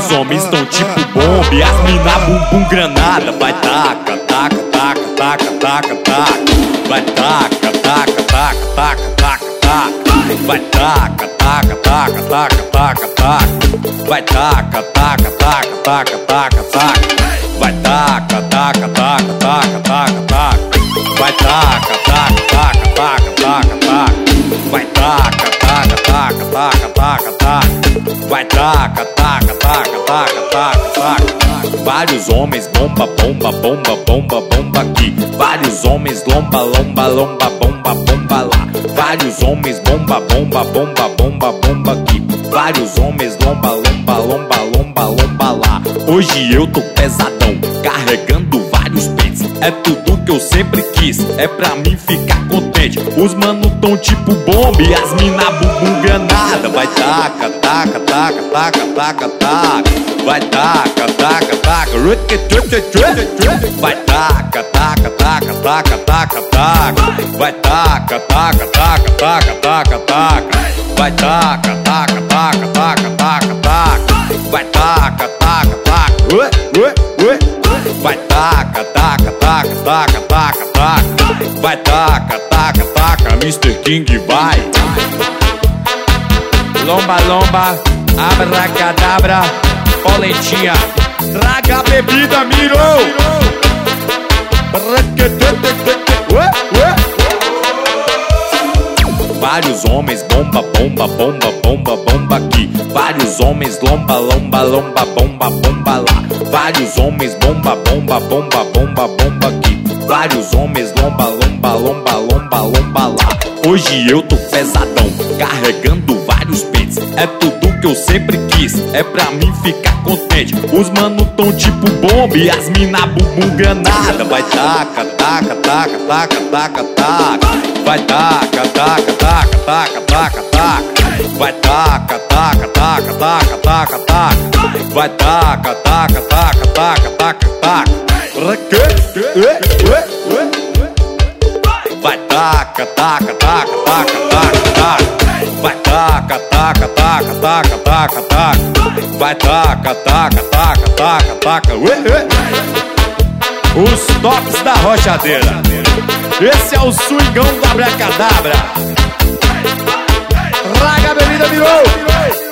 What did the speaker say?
Vários homens tão tipo bomba e as mina bumbum granada. Vai taca, taca, taca, taca, taca, taca. Vai taca, taca, taca, taca, taca, taca. Vai taca, taca, taca, taca, taca, taca. Vai taca, taca, taca, taca, taca, taca. Vai taca, taca, taca, taca, taca, taca. Vai taca, taca, taca, taca, taca, taca. Vai taca, taca, taca, taca, taca, taca. Vai taca, taca, taca, taca, taca, taca. Vários homens bomba, bomba, bomba, bomba, bomba aqui. Vários homens lomba, lomba, lomba, bomba, bomba lá. Vários homens bomba, bomba, bomba, bomba, bomba aqui. Vários homens lomba, lomba, lomba, lomba, lomba lá. Hoje eu tô pesadão, carregando vários pentes. É tudo que eu sempre quis, é pra mim ficar contente. Os mano tão tipo bomba e as mina bumbum granada. Vai taca, taca, taca, taca, taca, taca. Vai taca, taca, taca. Vai taca, taca, taca, taca, taca, taca. Vai taca, taca, taca, taca, taca, taca. Vai taca, taca, taca, taca, taca, taca. Vai taca, taca, taca. Vai taca, taca, taca, taca, taca, taca. Vai taca, taca, taca, Mr. King vai. Lomba, lomba, abracadabra, polentinha. Traga a bebida, mirou. Vários homens bomba, bomba, bomba, bomba, bomba aqui. Vários homens lomba, lomba, lomba, bomba, bomba lá. Vários homens bomba, bomba, bomba, bomba, bomba aqui. Vários homens lomba, lomba, lomba, lomba, lomba lá. Hoje eu tô pesadão, carregando vários pentes. É tudo que eu sempre quis, é pra mim ficar contente. Os mano tão tipo bomba e as mina bumbum granada. Vai taca, taca, taca, taca, taca, taca. Vai taca, taca, taca, taca, taca, taca. Vai taca, taca, taca, taca, taca, taca. Vai taca, taca, taca, taca, taca, taca. Vai taca, taca, taca, taca, taca, taca. Vai taca, taca, taca, taca, taca, taca. Vai taca, taca, taca, taca, taca. Os tops da rochadeira. Esse é o swingão do abracadabra. Traga a bebida, virou.